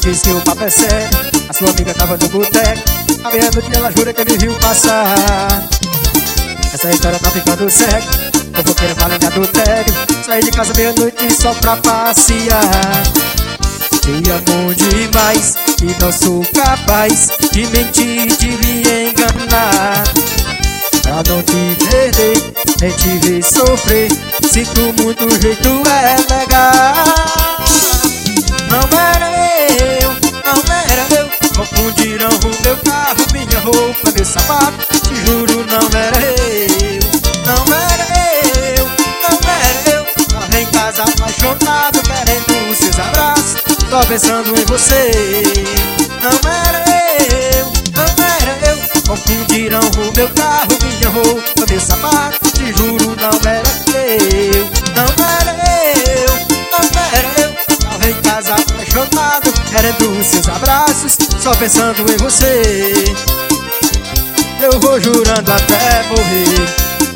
disse que o papo é sério. A sua amiga tava no boteco, à meia-noite ela jura que me viu passar. Essa história tá ficando séria, fofoqueira fala em adultério. Saí de casa meia-noite só pra passear. Te amo demais e não sou capaz de mentir, de lhe enganar. Pra não te perder, nem te ver sofrer, sinto muito, o jeito é legal. Não era eu, não era eu. Confundiram o meu carro, minha roupa, meu sapato. Te juro, não era eu, não era eu, não era eu. Tava em casa apaixonado, querendo os seus abraços, só pensando em você. Não era eu, não era eu. Confundiram o meu carro, minha roupa, meu sapato. Te juro, não era eu, não era eu, não era eu. Tava em casa apaixonado, querendo os seus abraços, só pensando em você. Eu vou jurando até morrer.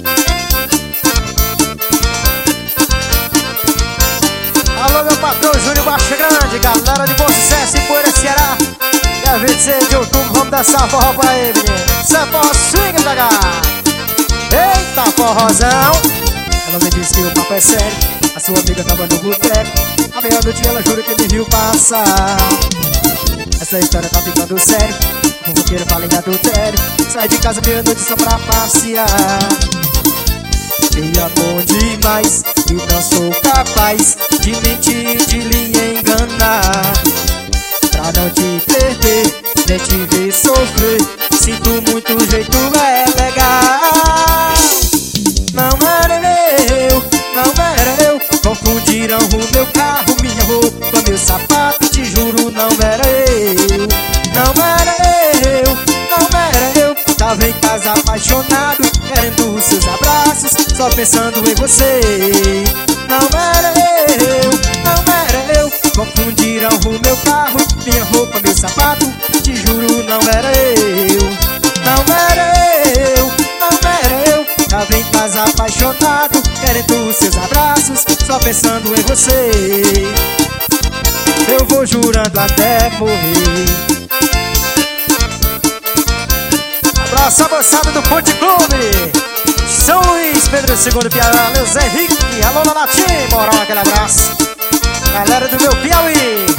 Alô, meu patrão Júnior Baixa Grande, galera de Bom Sucesso em Poeira, Ceará. Dia 26 de outubro, vamos dançar forró pra aí, menino. Isso é forró swing, PH. Eita, forrozão. Ela me disse que o papo é sério. A sua amiga tava no boteco, à meia-noite ela jura que me viu passar. Essa história tá ficando séria, o fofoqueiro fala em adultério. Sai de casa meia-noite só pra passear. Te amo demais e não sou capaz de mentir, de lhe enganar. Pra não te perder, nem te ver sofrer, sinto muito, o jeito é legal. Não era eu, não era eu. Confundiram o meu carro, minha roupa, meu sapato. Te juro, não era eu, não era eu, não era eu. Tava em casa apaixonado, querendo os seus abraços, só pensando em você. Não era eu, não era eu. Confundiram o meu carro, minha roupa, meu sapato. Te juro, não era eu, não era eu, não era eu. Tava em casa apaixonado, querendo os seus abraços, só pensando em você. Eu vou jurando até morrer. Abraço a moçada do Ponte Clube, São Luís, Pedro II, Piauí, Zé Henrique, alô Natim, moral, aquele abraço. Galera do meu Piauí.